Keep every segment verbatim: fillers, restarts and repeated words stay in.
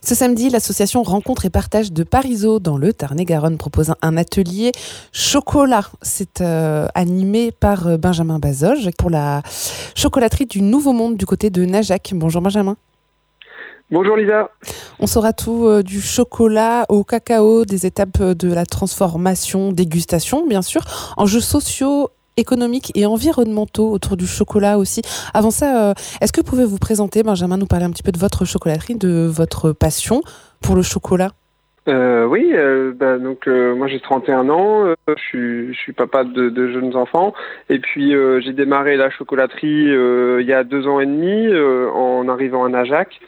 Ce samedi, l'association Rencontre et Partage de Parisot dans le Tarn-et-Garonne propose un atelier chocolat. C'est euh, animé par euh, Benjamin Bazoge pour la chocolaterie du Nouveau Monde du côté de Najac. Bonjour Benjamin. Bonjour Lisa. On saura tout euh, du chocolat au cacao, des étapes de la transformation, dégustation bien sûr, enjeux sociaux, économiques et environnementaux autour du chocolat aussi. Avant ça, euh, est-ce que vous pouvez vous présenter, Benjamin, nous parler un petit peu de votre chocolaterie, de votre passion pour le chocolat? Euh, oui, euh, bah, donc euh, moi j'ai trente et un ans, euh, je suis je suis papa de, de jeunes enfants et puis euh, j'ai démarré la chocolaterie euh, il y a deux ans et demi euh, en arrivant à Najac.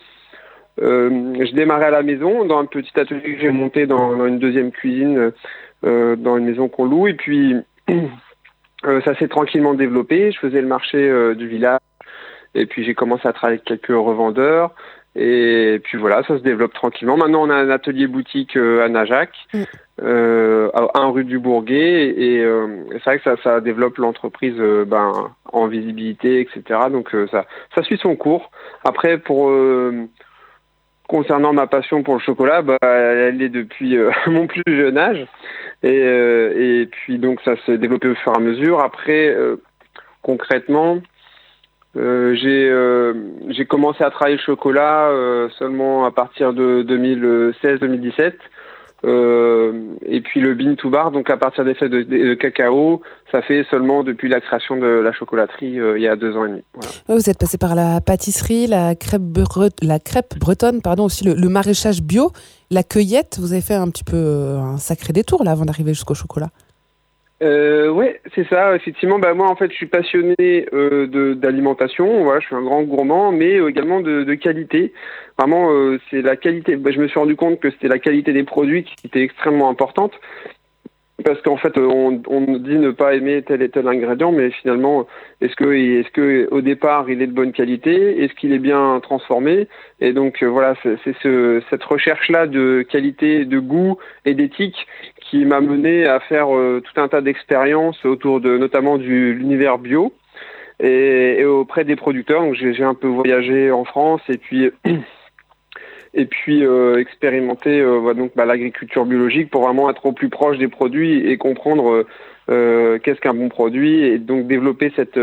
Euh, je démarrais à la maison dans un petit atelier que j'ai monté dans, dans une deuxième cuisine euh, dans une maison qu'on loue et puis euh, ça s'est tranquillement développé. Je faisais le marché euh, du village et puis j'ai commencé à travailler avec quelques revendeurs. Et puis voilà, ça se développe tranquillement. Maintenant, on a un atelier boutique euh, à Najac, mmh. euh, à un rue du Bourguet, et, et euh, c'est vrai que ça, ça développe l'entreprise euh, ben, en visibilité, et cetera. Donc euh, ça, ça suit son cours. Après, pour euh, concernant ma passion pour le chocolat, bah, elle est depuis euh, mon plus jeune âge, et, euh, et puis donc ça s'est développé au fur et à mesure. Après, euh, concrètement. Euh, j'ai euh, j'ai commencé à travailler le chocolat euh, seulement à partir de deux mille seize deux mille dix-sept euh, et puis le bean to bar, donc à partir des fèves de, de, de cacao, ça fait seulement depuis la création de la chocolaterie euh, il y a deux ans et demi. Voilà. Vous êtes passé par la pâtisserie, la crêpe, bre- la crêpe bretonne, pardon, aussi le, le maraîchage bio, la cueillette. Vous avez fait un petit peu euh, un sacré détour là avant d'arriver jusqu'au chocolat. Euh, ouais, c'est ça. Effectivement, bah moi en fait, je suis passionné euh, de d'alimentation. Voilà, je suis un grand gourmand, mais également de, de qualité. Vraiment, euh, c'est la qualité. Bah, je me suis rendu compte que c'était la qualité des produits qui était extrêmement importante. Parce qu'en fait, on, on dit ne pas aimer tel et tel ingrédient, mais finalement, est-ce que, est-ce que au départ, il est de bonne qualité? Est-ce qu'il est bien transformé? Et donc, euh, voilà, c'est, c'est ce, cette recherche-là de qualité, de goût et d'éthique qui m'a mené à faire euh, tout un tas d'expériences autour de, notamment de l'univers bio et, et auprès des producteurs. Donc, j'ai, j'ai un peu voyagé en France et puis. Et puis euh, expérimenter euh, donc bah, l'agriculture biologique pour vraiment être au plus proche des produits et comprendre euh, qu'est-ce qu'un bon produit et donc développer cette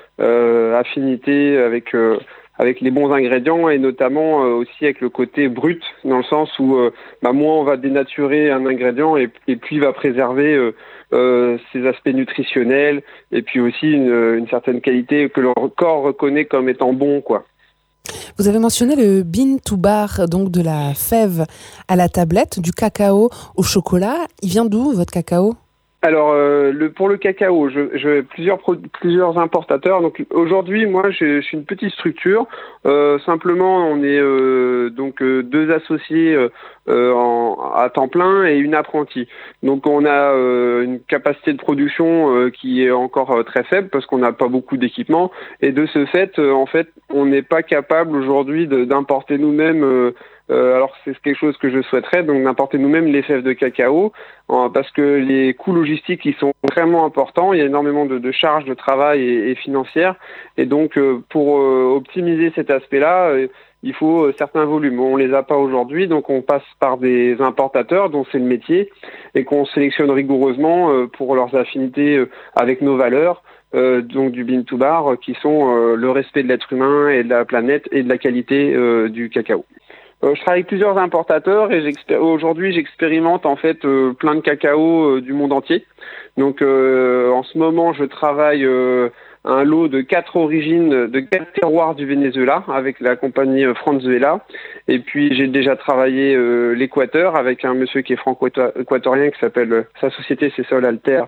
euh, affinité avec euh, avec les bons ingrédients et notamment euh, aussi avec le côté brut dans le sens où euh, bah, moins on va dénaturer un ingrédient et, et puis il va préserver euh, euh, ses aspects nutritionnels et puis aussi une, une certaine qualité que le corps reconnaît comme étant bon, quoi. Vous avez mentionné le bean to bar, donc de la fève à la tablette, du cacao au chocolat. Il vient d'où votre cacao ? Alors, euh, le, pour le cacao, je, je plusieurs plusieurs importateurs. Donc aujourd'hui, moi, je, je suis une petite structure. Euh, simplement, on est euh, donc euh, deux associés euh, en, à temps plein et une apprentie. Donc, on a euh, une capacité de production euh, qui est encore euh, très faible parce qu'on n'a pas beaucoup d'équipement. Et de ce fait, euh, en fait, on n'est pas capable aujourd'hui de, d'importer nous-mêmes. Euh, Euh, alors c'est quelque chose que je souhaiterais, donc d'importer nous-mêmes les fèves de cacao, euh, parce que les coûts logistiques ils sont vraiment importants, il y a énormément de, de charges de travail et, et financières, et donc euh, pour euh, optimiser cet aspect-là, euh, il faut euh, certains volumes. On les a pas aujourd'hui, donc on passe par des importateurs dont c'est le métier, et qu'on sélectionne rigoureusement euh, pour leurs affinités euh, avec nos valeurs. Euh, donc du bean to bar, euh, qui sont euh, le respect de l'être humain et de la planète et de la qualité euh, du cacao. Euh, je travaille avec plusieurs importateurs et j'expér- aujourd'hui j'expérimente en fait euh, plein de cacao euh, du monde entier. Donc euh, en ce moment je travaille euh, un lot de quatre origines, de quatre terroirs du Venezuela avec la compagnie euh, Franzuela. Et puis j'ai déjà travaillé euh, l'Équateur avec un monsieur qui est franco-équatorien qui s'appelle, euh, sa société c'est Sol Alter.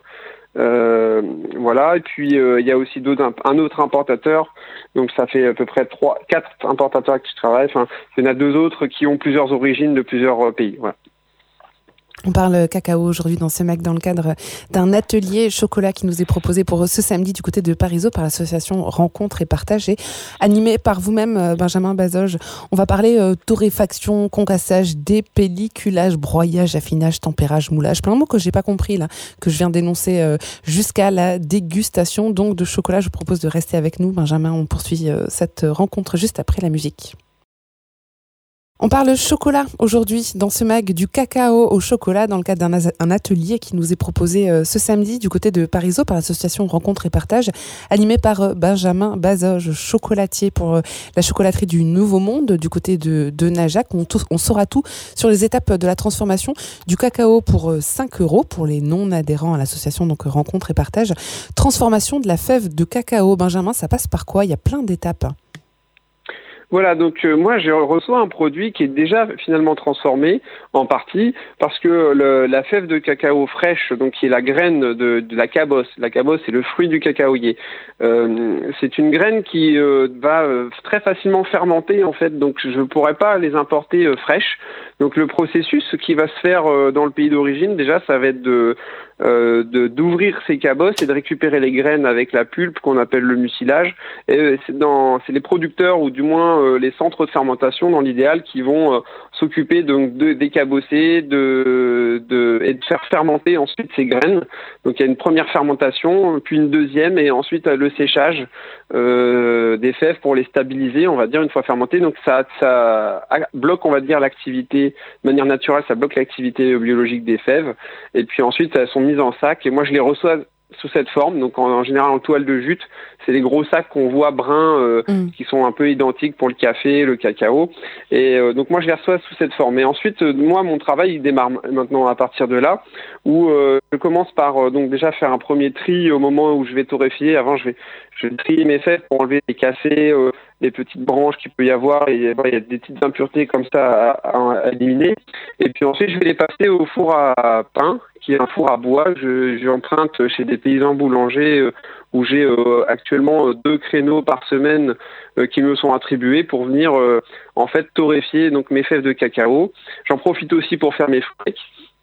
Euh, voilà, et puis euh, il y a aussi d'autres, un autre importateur, donc ça fait à peu près trois, quatre importateurs avec qui je travaille. Enfin, il y en a deux autres qui ont plusieurs origines de plusieurs euh, pays. Voilà. On parle cacao aujourd'hui dans ce M A C dans le cadre d'un atelier chocolat qui nous est proposé pour ce samedi du côté de Parisot par l'association Rencontre et Partage et animé par vous-même, Benjamin Bazoge. On va parler euh, torréfaction, concassage, dépelliculage, broyage, affinage, tempérage, moulage. Plein de mots que j'ai pas compris là, que je viens d'énoncer euh, jusqu'à la dégustation donc de chocolat. Je vous propose de rester avec nous, Benjamin. On poursuit euh, cette rencontre juste après la musique. On parle chocolat aujourd'hui dans ce mag, du cacao au chocolat dans le cadre d'un un atelier qui nous est proposé euh, ce samedi du côté de Parisot par l'association Rencontre et Partage, animé par euh, Benjamin Bazoge, chocolatier pour euh, la chocolaterie du Nouveau Monde du côté de, de Najac. On, tout, on saura tout sur les étapes de la transformation du cacao pour euh, cinq euros pour les non-adhérents à l'association donc Rencontre et Partage. Transformation de la fève de cacao. Benjamin, ça passe par quoi? Il y a plein d'étapes. Voilà, donc euh, moi je reçois un produit qui est déjà finalement transformé en partie parce que le, la fève de cacao fraîche, donc qui est la graine de, de la cabosse, la cabosse c'est le fruit du cacaoyer. Euh, c'est une graine qui euh, va euh, très facilement fermenter en fait, donc je ne pourrais pas les importer euh, fraîches. Donc le processus qui va se faire euh, dans le pays d'origine, déjà ça va être de Euh, de d'ouvrir ces cabosses et de récupérer les graines avec la pulpe qu'on appelle le mucilage. Et c'est dans c'est les producteurs ou du moins euh, les centres de fermentation dans l'idéal qui vont euh, s'occuper donc de décabosser, de de et de faire fermenter ensuite ces graines. Donc il y a une première fermentation, puis une deuxième et ensuite le séchage euh, des fèves pour les stabiliser, on va dire une fois fermentées. Donc ça ça bloque on va dire l'activité de manière naturelle, ça bloque l'activité biologique des fèves. Et puis ensuite elles sont mises en sac et moi je les reçois sous cette forme, donc en, en général en toile de jute. C'est les gros sacs qu'on voit bruns euh, mmh. qui sont un peu identiques pour le café, le cacao. Et euh, donc moi je les reçois sous cette forme. Et ensuite euh, moi mon travail il démarre maintenant à partir de là où euh, je commence par euh, donc déjà faire un premier tri au moment où je vais torréfier. Avant je vais je vais trier mes fèves pour enlever les cafés, euh, les petites branches qu'il peut y avoir et bon, il y a des petites impuretés comme ça à, à, à éliminer. Et puis ensuite je vais les passer au four à pain qui est un four à bois. Je j'emprunte chez des paysans boulangers euh, où j'ai euh, actuellement deux créneaux par semaine euh, qui me sont attribués pour venir euh, en fait torréfier donc mes fèves de cacao. J'en profite aussi pour faire mes flakes.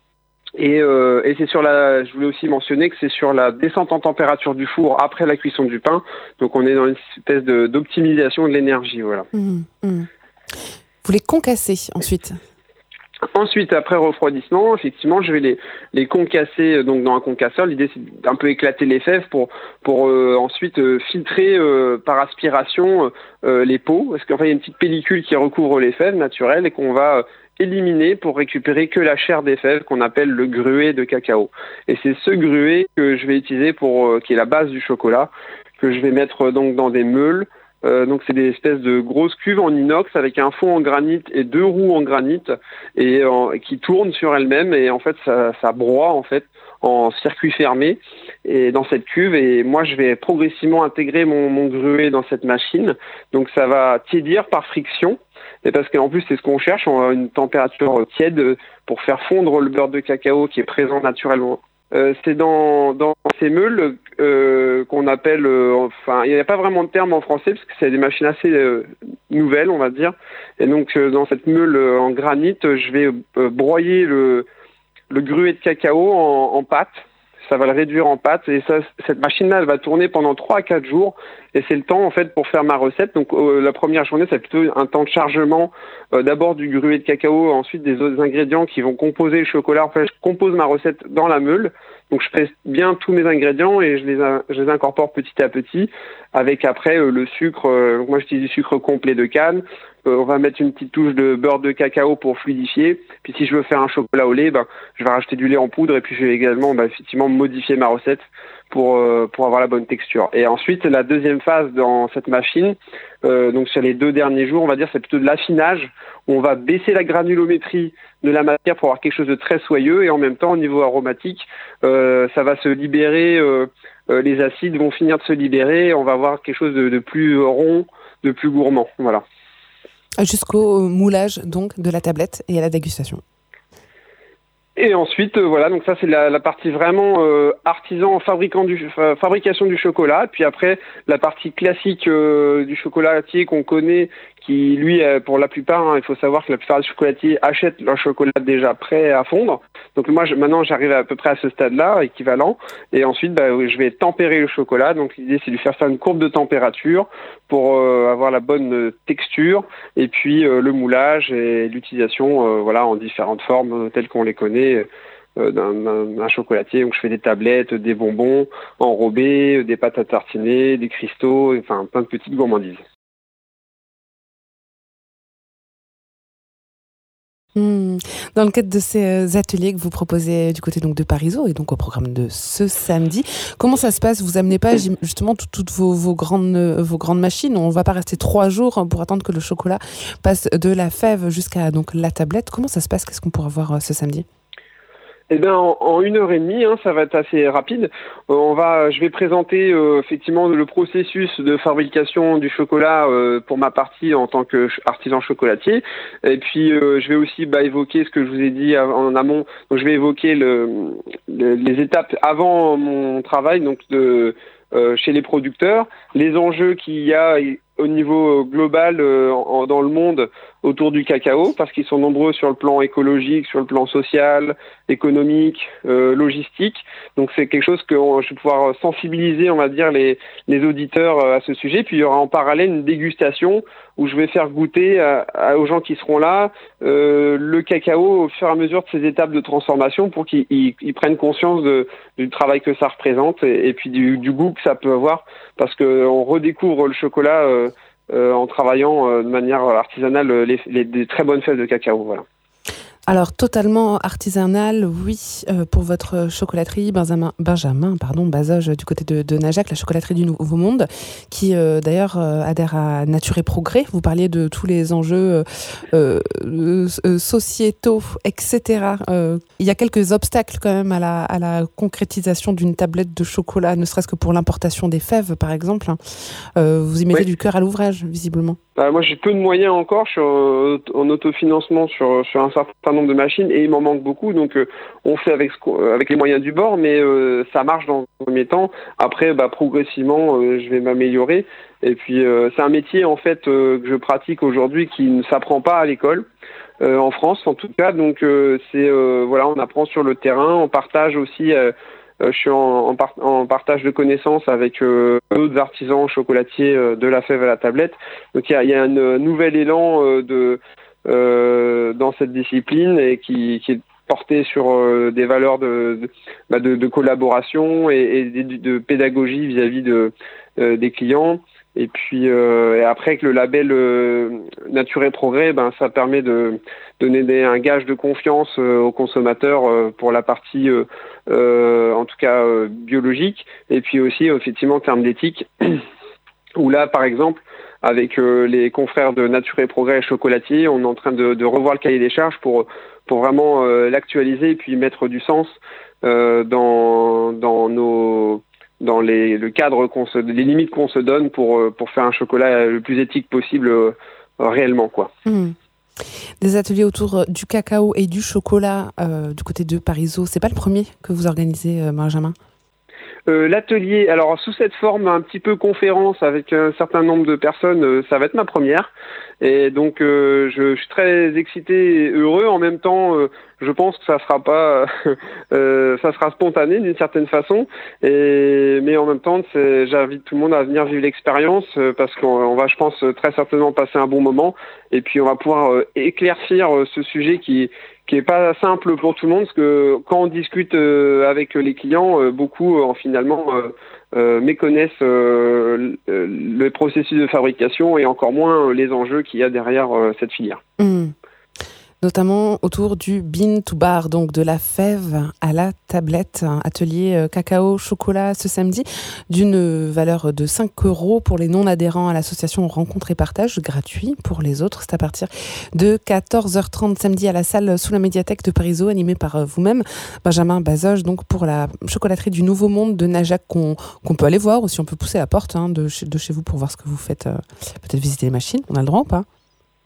Et, euh, et c'est sur la, je voulais aussi mentionner que c'est sur la descente en température du four après la cuisson du pain. Donc on est dans une espèce de, d'optimisation de l'énergie, voilà. Mmh, mmh. Vous les concassez ensuite. Ensuite, après refroidissement, effectivement, je vais les, les concasser donc dans un concasseur. L'idée, c'est d'un peu éclater les fèves pour, pour euh, ensuite euh, filtrer euh, par aspiration euh, les peaux. Parce qu'en fait, il y a une petite pellicule qui recouvre les fèves naturelles et qu'on va euh, éliminer pour récupérer que la chair des fèves qu'on appelle le gruet de cacao. Et c'est ce gruet que je vais utiliser pour, euh, qui est la base du chocolat, que je vais mettre donc dans des meules. Euh, donc c'est des espèces de grosses cuves en inox avec un fond en granit et deux roues en granit et euh, qui tournent sur elles-mêmes et en fait ça, ça broie en fait en circuit fermé et dans cette cuve et moi je vais progressivement intégrer mon, mon gruet dans cette machine. Donc ça va tiédir par friction et parce qu'en plus c'est ce qu'on cherche, on a une température tiède pour faire fondre le beurre de cacao qui est présent naturellement. Euh, c'est dans, dans ces meules euh, qu'on appelle, euh, enfin, il n'y a pas vraiment de terme en français parce que c'est des machines assez euh, nouvelles, on va dire. Et donc, euh, dans cette meule euh, en granit, je vais euh, broyer le, le gruet de cacao en, en pâte. Ça va le réduire en pâte et ça, cette machine-là, elle va tourner pendant trois à quatre jours et c'est le temps en fait pour faire ma recette. Donc euh, la première journée, c'est plutôt un temps de chargement euh, d'abord du gruet de cacao, ensuite des autres ingrédients qui vont composer le chocolat. En fait, je compose ma recette dans la meule. Donc je pèse bien tous mes ingrédients et je les, je les incorpore petit à petit avec après euh, le sucre. Euh, donc moi j'utilise du sucre complet de canne. Euh, on va mettre une petite touche de beurre de cacao pour fluidifier. Puis si je veux faire un chocolat au lait, ben, je vais rajouter du lait en poudre et puis je vais également ben, effectivement modifier ma recette pour euh, pour avoir la bonne texture. Et ensuite la deuxième phase dans cette machine, euh, donc sur les deux derniers jours, on va dire c'est plutôt de l'affinage. Où on va baisser la granulométrie de la matière pour avoir quelque chose de très soyeux et en même temps au niveau aromatique, euh, ça va se libérer. Euh, euh, les acides vont finir de se libérer. Et on va avoir quelque chose de, de plus rond, de plus gourmand. Voilà. Jusqu'au moulage donc de la tablette et à la dégustation. Et ensuite, euh, voilà, donc ça c'est la, la partie vraiment euh, artisan, fabricant du, fa- fabrication du chocolat. Puis après, la partie classique euh, du chocolatier qu'on connaît, qui lui, euh, pour la plupart, hein, il faut savoir que la plupart des chocolatiers achètent leur chocolat déjà prêt à fondre. Donc moi, je, maintenant, j'arrive à peu près à ce stade-là, équivalent. Et ensuite, bah, je vais tempérer le chocolat. Donc l'idée, c'est de lui faire faire une courbe de température pour euh, avoir la bonne euh, texture. Et puis euh, le moulage et l'utilisation, euh, voilà, en différentes formes euh, telles qu'on les connaît. Euh, d'un, d'un, d'un chocolatier. Donc je fais des tablettes, des bonbons enrobés, des pâtes à tartiner, des cristaux, enfin plein de petites gourmandises. Mmh. Dans le cadre de ces ateliers que vous proposez du côté donc de Parisot et donc au programme de ce samedi, comment ça se passe? Vous amenez pas justement tout, toutes vos, vos grandes vos grandes machines? On va pas rester trois jours pour attendre que le chocolat passe de la fève jusqu'à donc la tablette. Comment ça se passe? Qu'est-ce qu'on pourra voir ce samedi? Eh bien, en, en une heure et demie, hein, ça va être assez rapide. Euh, on va, je vais présenter euh, effectivement le processus de fabrication du chocolat euh, pour ma partie en tant qu'artisan chocolatier. Et puis, euh, je vais aussi bah, évoquer ce que je vous ai dit en amont. Donc, je vais évoquer le, le, les étapes avant mon travail, donc de euh, chez les producteurs, les enjeux qu'il y a au niveau global euh, en, dans le monde autour du cacao, parce qu'ils sont nombreux sur le plan écologique, sur le plan social, économique, euh, logistique. Donc c'est quelque chose que on, je vais pouvoir sensibiliser, on va dire, les, les auditeurs à ce sujet. Puis il y aura en parallèle une dégustation où je vais faire goûter à, à, aux gens qui seront là euh, le cacao au fur et à mesure de ces étapes de transformation pour qu'ils ils, ils prennent conscience de, du travail que ça représente et, et puis du, du goût que ça peut avoir, parce qu'on redécouvre le chocolat euh, euh, en travaillant euh, de manière artisanale les, les, les très bonnes fèves de cacao. Voilà. Alors, totalement artisanal, oui, euh, pour votre chocolaterie, Benjamin, Benjamin pardon, Bazoges, du côté de, de Najac, la chocolaterie du Nouveau Monde, qui euh, d'ailleurs euh, adhère à Nature et Progrès. Vous parliez de tous les enjeux euh, euh, sociétaux, et cetera. Euh, il y a quelques obstacles quand même à la, à la concrétisation d'une tablette de chocolat, ne serait-ce que pour l'importation des fèves, par exemple. Euh, vous y mettez oui. du cœur à l'ouvrage, visiblement. Bah, moi, j'ai peu de moyens encore. Je suis en, en autofinancement sur, sur un certain nombre de machines et il m'en manque beaucoup. Donc, euh, on fait avec, avec les moyens du bord, mais euh, ça marche dans le premier temps. Après, bah, progressivement, euh, je vais m'améliorer. Et puis, euh, c'est un métier, en fait, euh, que je pratique aujourd'hui qui ne s'apprend pas à l'école, euh, en France, en tout cas. Donc, euh, c'est, euh, voilà, on apprend sur le terrain. On partage aussi... Euh, Euh, je suis en, en, par, en partage de connaissances avec euh, d'autres artisans chocolatiers euh, de la fève à la tablette. Donc il y a, y a un euh, nouvel élan euh, de, euh, dans cette discipline et qui, qui est porté sur euh, des valeurs de, de, bah de, de collaboration et, et de, de pédagogie vis-à-vis de, euh, des clients. Et puis euh, et après que le label euh, Nature et Progrès, ben ça permet de donner des, un gage de confiance euh, aux consommateurs euh, pour la partie euh, euh, en tout cas euh, biologique, et puis aussi effectivement en termes d'éthique où là par exemple avec euh, les confrères de Nature et Progrès chocolatiers, on est en train de, de revoir le cahier des charges pour pour vraiment euh, l'actualiser et puis mettre du sens euh, dans dans nos dans les, le cadre qu'on se, les limites qu'on se donne pour, pour faire un chocolat le plus éthique possible euh, réellement, quoi. Mmh. Des ateliers autour du cacao et du chocolat euh, du côté de Parisot, c'est pas le premier que vous organisez, euh, Benjamin? Euh, l'atelier, alors sous cette forme un petit peu conférence avec un certain nombre de personnes, euh, ça va être ma première. Et donc euh, je, je suis très excité et heureux. En même temps, euh, je pense que ça sera pas, euh, ça sera spontané d'une certaine façon. Et mais en même temps, c'est, j'invite tout le monde à venir vivre l'expérience euh, parce qu'on on va, je pense, très certainement passer un bon moment. Et puis on va pouvoir euh, éclaircir euh, ce sujet qui qui est pas simple pour tout le monde, parce que quand on discute euh, avec les clients, euh, beaucoup euh, finalement euh, euh, méconnaissent euh, le, le processus de fabrication et encore moins euh, les enjeux qu'il y a derrière euh, cette filière. Mmh. Notamment autour du bean to bar, donc de la fève à la tablette, un atelier euh, cacao chocolat ce samedi d'une valeur de cinq euros pour les non-adhérents à l'association Rencontre et Partage, gratuit pour les autres. C'est à partir de quatorze heures trente samedi à la salle sous la médiathèque de Parisot, animée par euh, vous-même, Benjamin Bazoges, donc pour la chocolaterie du Nouveau Monde de Najac qu'on, qu'on peut aller voir, ou si on peut pousser la porte hein, de, chez, de chez vous pour voir ce que vous faites, euh, peut-être visiter les machines. On a le droit ou pas?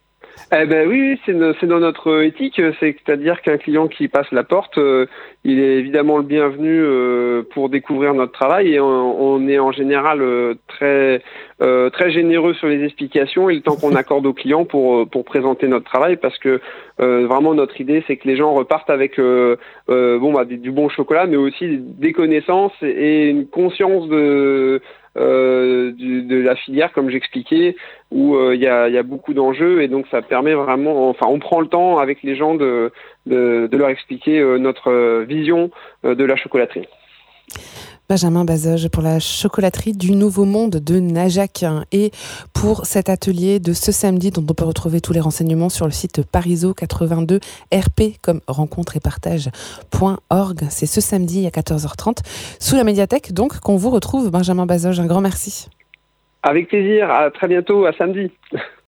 Eh ben oui, oui c'est, no, c'est dans notre éthique, c'est-à-dire qu'un client qui passe la porte, euh, il est évidemment le bienvenu euh, pour découvrir notre travail, et on, on est en général euh, très euh, très généreux sur les explications et le temps qu'on accorde aux clients pour pour présenter notre travail, parce que euh, vraiment notre idée c'est que les gens repartent avec euh, euh, bon bah du bon chocolat, mais aussi des connaissances et une conscience de Euh, du, de la filière, comme j'expliquais, où il euh, y, a, y a beaucoup d'enjeux, et donc ça permet vraiment, enfin on prend le temps avec les gens de, de, de leur expliquer euh, notre vision euh, de la chocolaterie. Benjamin Bazoge pour la chocolaterie du Nouveau Monde de Najac et pour cet atelier de ce samedi dont on peut retrouver tous les renseignements sur le site parizeau quatre-vingt-deux R P comme rencontre et partage point org. C'est ce samedi à quatorze heures trente sous la médiathèque donc qu'on vous retrouve. Benjamin Bazoge, un grand merci. Avec plaisir, à très bientôt, à samedi.